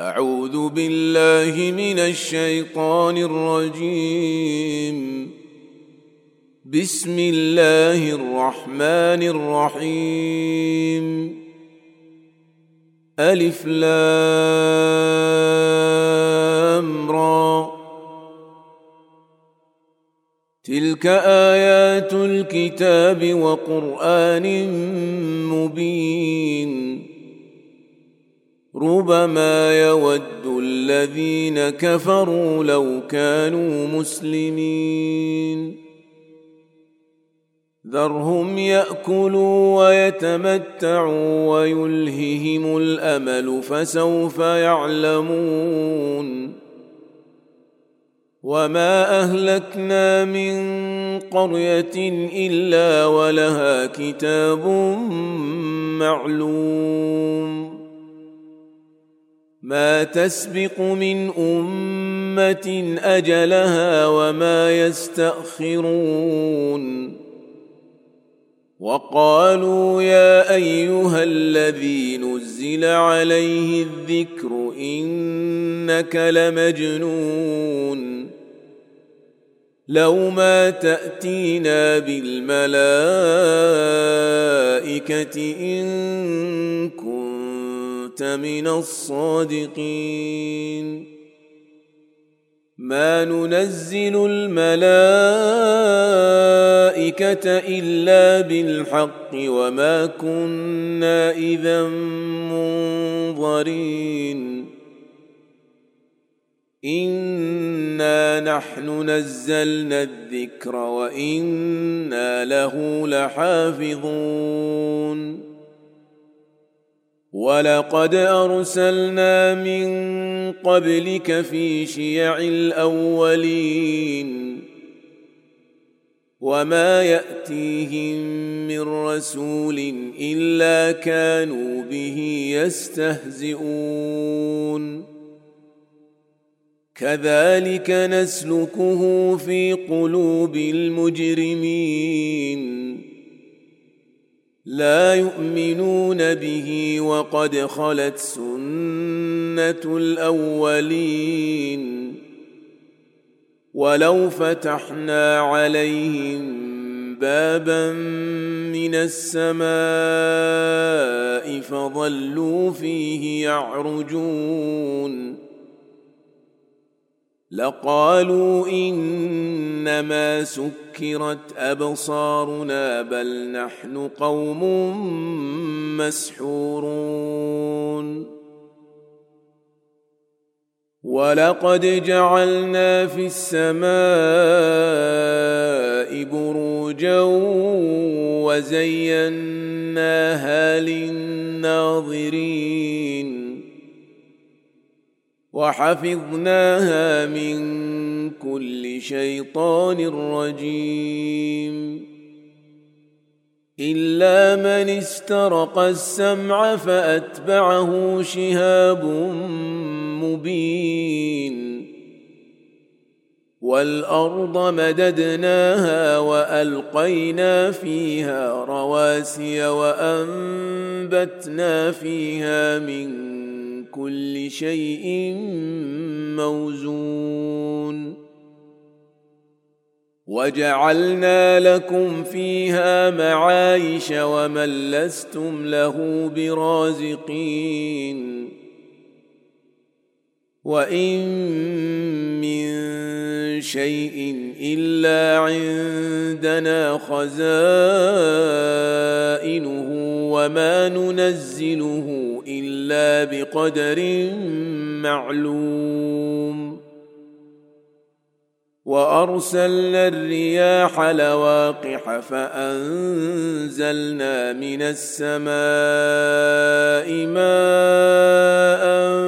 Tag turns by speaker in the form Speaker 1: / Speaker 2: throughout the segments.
Speaker 1: أعوذ بالله من الشيطان الرجيم. بسم الله الرحمن الرحيم. ألف لام را. تلك آيات الكتاب وقرآن مبين. ربما يود الذين كفروا لو كانوا مسلمين. ذرهم يأكلوا ويتمتعوا ويلههم الأمل فسوف يعلمون. وما أهلكنا من قرية إلا ولها كتاب معلوم. ما تسبق من أمة أجلها وما يستأخرون. وقالوا يا أيها الذي نزل عليه الذكر إنك لمجنون. لو ما تأتينا بالملائكة إن كنت من الصادقين. ما ننزل الملائكة إلا بالحق وما كنا إذا منظرين. إنا نحن نزلنا الذكر وإنا له لحافظون. ولقد أرسلنا من قبلك في شيع الأولين. وما يأتيهم من رسول إلا كانوا به يستهزئون. كذلك نسلكه في قلوب المجرمين. لا يؤمنون به وقد خلت سنة الأولين. ولو فتحنا عليهم بابا من السماء فظلوا فيه يعرجون لقالوا إنما سكرت أبصارنا بل نحن قوم مسحورون. ولقد جعلنا في السماء بروجا وزيناها للناظرين. وحفظناها من كل شيطان رجيم. إلا من استرق السمع فأتبعه شهاب مبين. والأرض مددناها وألقينا فيها رواسي وأنبتنا فيها من كل شيء موزون. وجعلنا لكم فيها معايش ومن لستم له برازقين. وإن من شيء إلا عندنا خزائنه وما ننزله إلا بقدر معلوم. وأرسلنا الرياح لواقح فأنزلنا من السماء ماء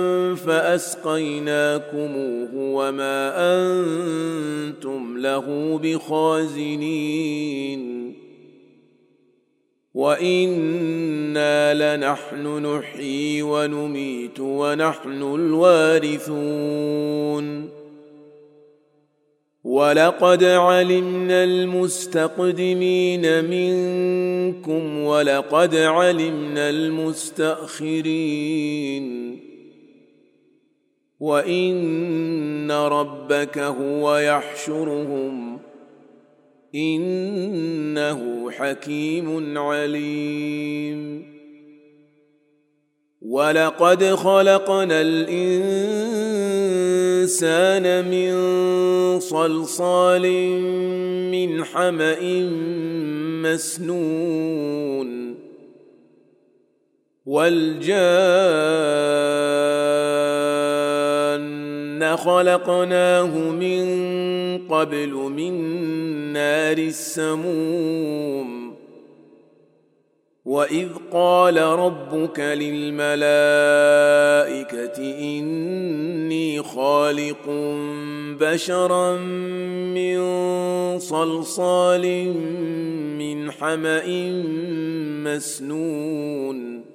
Speaker 1: فأسقيناكموه وما أنتم له بخازنين. وإنا لنحن نحيي ونميت ونحن الوارثون. ولقد علمنا المستقدمين منكم ولقد علمنا المستأخرين. وإن ربك هو يحشرهم إنه حكيم عليم. ولقد خلقنا الإنسان من صلصال من حمأ مسنون والجان خلقناه من قبل من نار السموم. وإذ قال ربك للملائكة إني خالق بشرا من صلصال من حمأ مسنون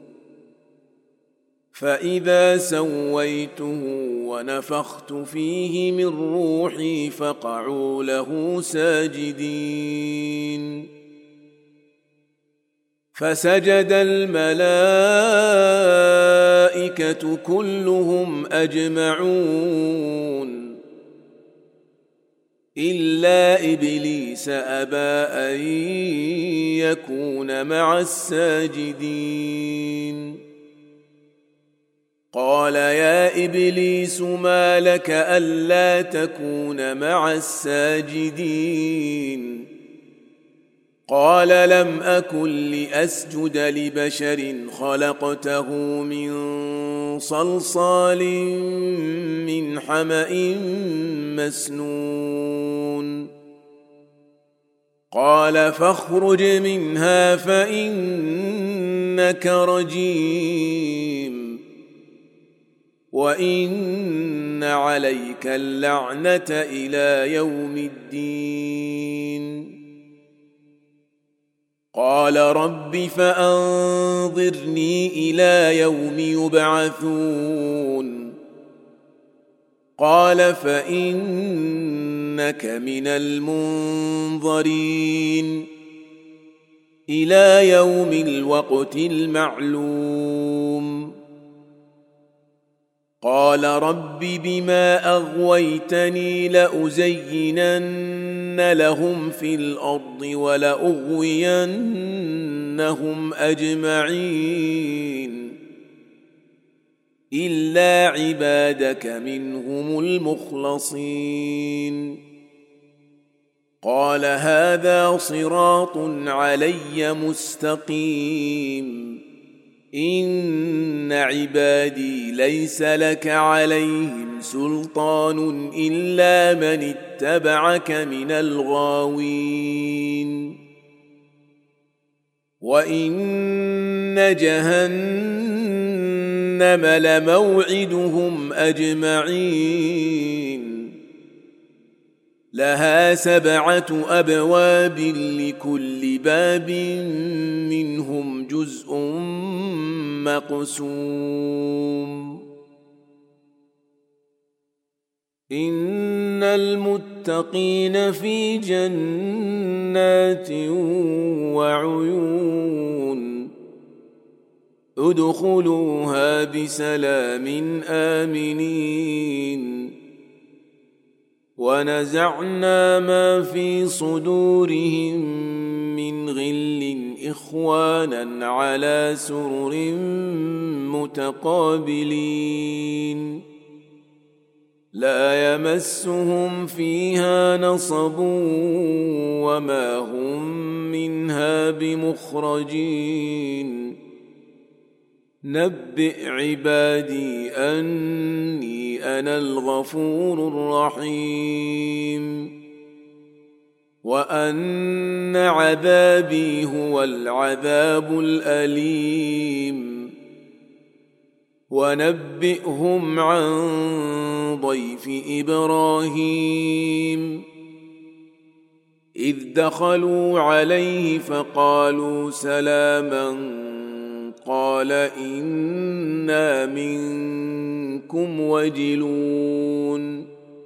Speaker 1: فإذا سويته ونفخت فيه من روحي فقعوا له ساجدين. فسجد الملائكة كلهم أجمعون إلا إبليس أبى أن يكون مع الساجدين. قال يا إبليس ما لك ألا تكون مع الساجدين؟ قال لم أكن لأسجد لبشر خلقته من صلصال من حمأ مسنون. قال فاخرج منها فإنك رجيم وإن عليك اللعنة إلى يوم الدين. قال رب فأنظرني إلى يوم يبعثون. قال فإنك من المنظرين إلى يوم الوقت المعلوم. قال رب بما أغويتني لأزينن لهم في الأرض ولأغوينهم أجمعين إلا عبادك منهم المخلصين. قال هذا صراط علي مستقيم إن عبادي ليس لك عليهم سلطان إلا من اتبعك من الغاوين. وإن جهنم لموعدهم أجمعين لها 7 أبواب لكل باب منهم جزء مقسوم. إن المتقين في جنات وعيون ادخلوها بسلام آمنين. ونزعنا ما في صدورهم من غل إخوانا على سرر متقابلين لا يمسهم فيها نصب وما هم منها بمخرجين. نبئ عبادي أني أنا الغفور الرحيم وأن عذابي هو العذاب الأليم. ونبئهم عن ضيف إبراهيم إذ دخلوا عليه فقالوا سلاما قال إنا منكم وجلون.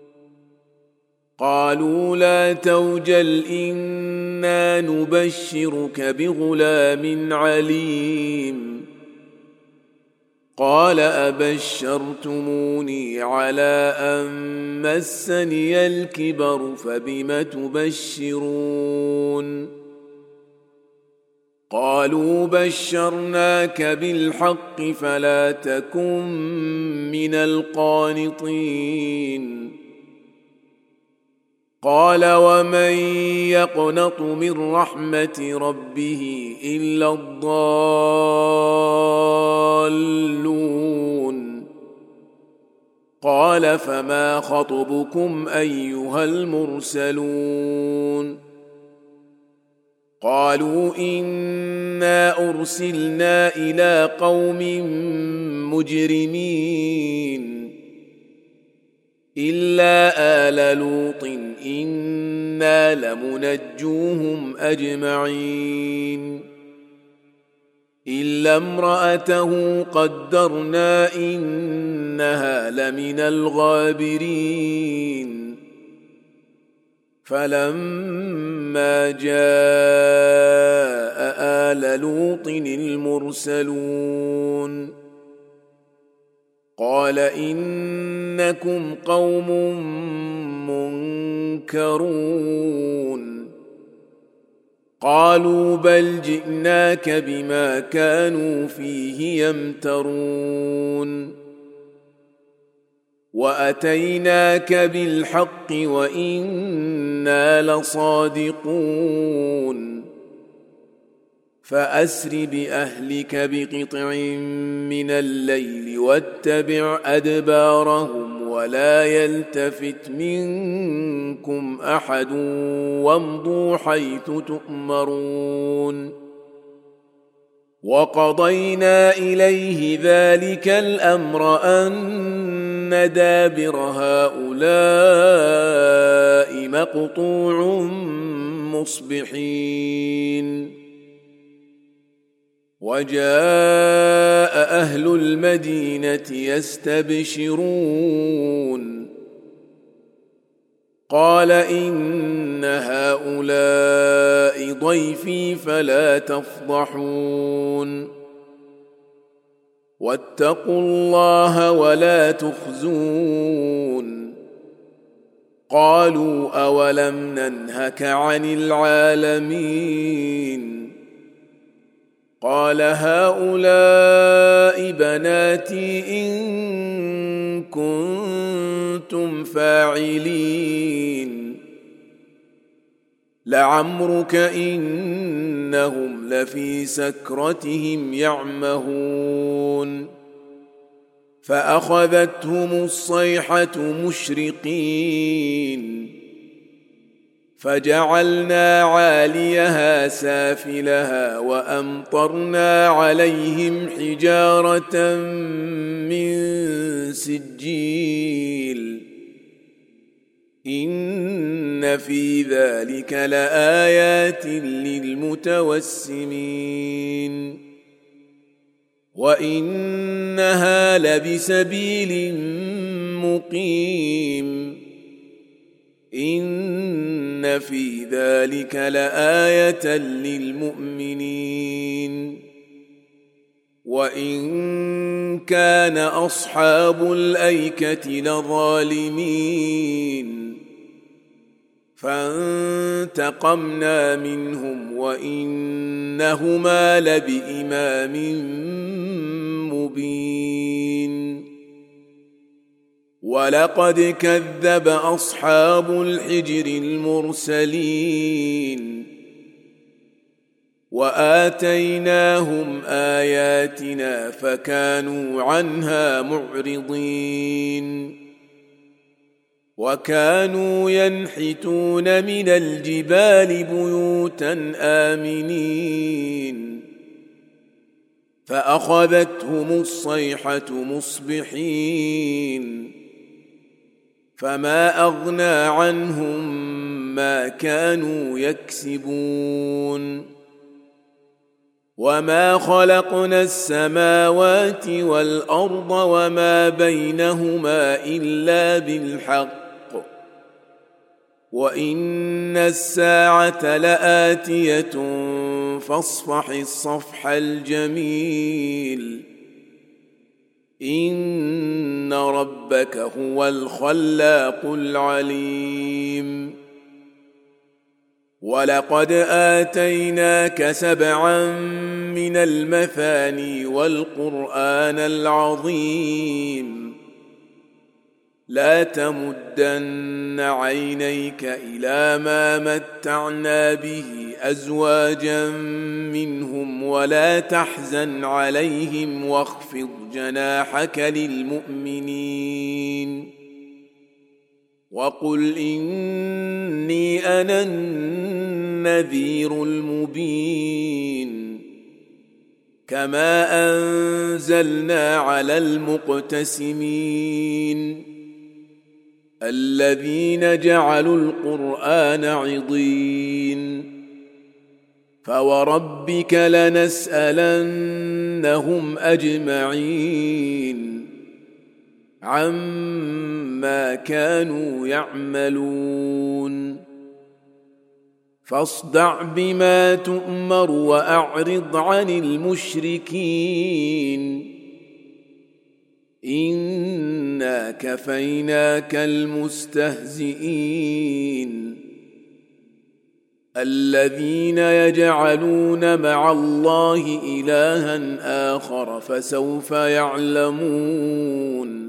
Speaker 1: قالوا لا توجل إنا نبشرك بغلام عليم قال أبشرتموني على أن مسني الكبر فبم تبشرون قالوا بشرناك بالحق فلا تكن من القانطين قال ومن يقنط من رحمة ربه إلا الضالون قال فما خطبكم أيها المرسلون قالوا إنا أرسلنا إلى قوم مجرمين إلا آل لوط إنا لمنجوهم أجمعين إلا امرأته قدرنا إنها لمن الغابرين فلما جاء آل لوط المرسلون قال إنكم قوم منكرون قالوا بل جئناك بما كانوا فيه يمترون وأتيناك بالحق وإنا لصادقون فأسر بأهلك بقطع من الليل واتبع أدبارهم ولا يلتفت منكم أحد وامضوا حيث تؤمرون وقضينا إليه ذلك الأمر أن دابر هؤلاء مقطوع مصبحين وجاء أهل المدينة يستبشرون قال إن هؤلاء ضيفي فلا تفضحون واتقوا الله ولا تخزون قالوا أولم ننهك عن العالمين قال هؤلاء بناتي إن كنتم فاعلين لعمرك إنهم لفي سكرتهم يعمهون فأخذتهم الصيحة مشرقين فجعلنا عاليها سافلها وأمطرنا عليهم حجارة من سجيل إن في ذلك لآيات للمتوسمين وإنها لبسبيل مقيم إن في ذلك لآية للمؤمنين وإن كان أصحاب الأيكة لظالمين فانتقمنا منهم وإنهما لبإمام مبين ولقد كذب أصحاب الحجر المرسلين وآتيناهم آياتنا فكانوا عنها معرضين وكانوا ينحتون من الجبال بيوتا آمنين فأخذتهم الصيحة مصبحين فما أغنى عنهم ما كانوا يكسبون وما خلقنا السماوات والأرض وما بينهما إلا بالحق وإن الساعة لآتية فاصفح الصفح الجميل إن ربك هو الخلاق العليم ولقد آتيناك 7 من المثاني والقرآن العظيم لا تمدن عينيك إلى ما متعنا به أزواجا منهم ولا تحزن عليهم واخفض جناحك للمؤمنين وقل إني أنا النذير المبين كما أنزلنا على المقتسمين الذين جعلوا القرآن عضين فوربك لنسألنهم أجمعين عما كانوا يعملون فاصدع بما تؤمر وأعرض عن المشركين إنا كفيناك المستهزئين الذين يجعلون مع الله إلها آخر فسوف يعلمون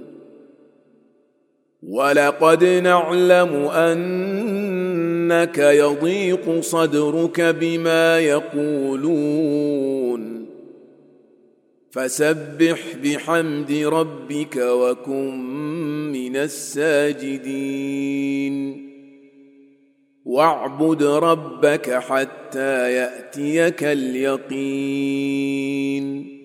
Speaker 1: ولقد نعلم أنك يضيق صدرك بما يقولون فسبح بحمد ربك وكن من الساجدين واعبد ربك حتى يأتيك اليقين